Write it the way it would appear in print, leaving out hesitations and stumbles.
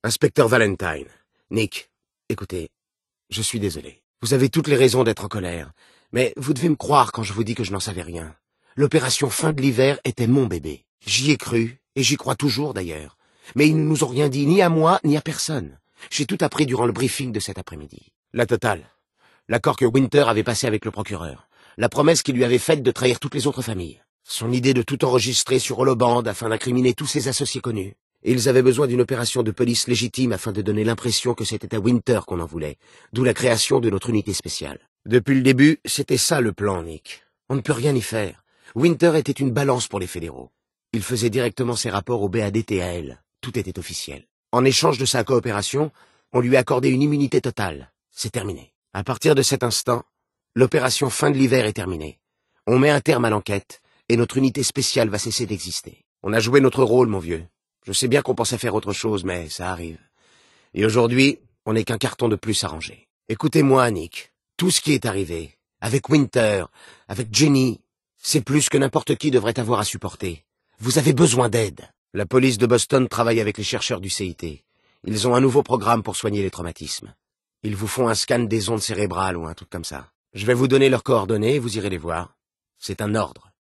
Inspecteur Valentine. Nick, écoutez, je suis désolé. Vous avez toutes les raisons d'être en colère, mais vous devez me croire quand je vous dis que je n'en savais rien. L'opération fin de l'hiver était mon bébé. J'y ai cru, et j'y crois toujours d'ailleurs. Mais ils ne nous ont rien dit, ni à moi, ni à personne. J'ai tout appris durant le briefing de cet après-midi. La totale. L'accord que Winter avait passé avec le procureur. La promesse qu'il lui avait faite de trahir toutes les autres familles. Son idée de tout enregistrer sur Holoband afin d'incriminer tous ses associés connus. Et ils avaient besoin d'une opération de police légitime afin de donner l'impression que c'était à Winter qu'on en voulait, d'où la création de notre unité spéciale. Depuis le début, c'était ça le plan, Nick. On ne peut rien y faire. Winter était une balance pour les fédéraux. Il faisait directement ses rapports au BADTAL. Tout était officiel. En échange de sa coopération, on lui a accordé une immunité totale. C'est terminé. À partir de cet instant, l'opération fin de l'hiver est terminée. On met un terme à l'enquête, et notre unité spéciale va cesser d'exister. On a joué notre rôle, mon vieux. Je sais bien qu'on pensait faire autre chose, mais ça arrive. Et aujourd'hui, on n'est qu'un carton de plus à ranger. Écoutez-moi, Nick. Tout ce qui est arrivé, avec Winter, avec Jenny, c'est plus que n'importe qui devrait avoir à supporter. Vous avez besoin d'aide. La police de Boston travaille avec les chercheurs du CIT. Ils ont un nouveau programme pour soigner les traumatismes. Ils vous font un scan des ondes cérébrales ou un truc comme ça. Je vais vous donner leurs coordonnées et vous irez les voir. C'est un ordre.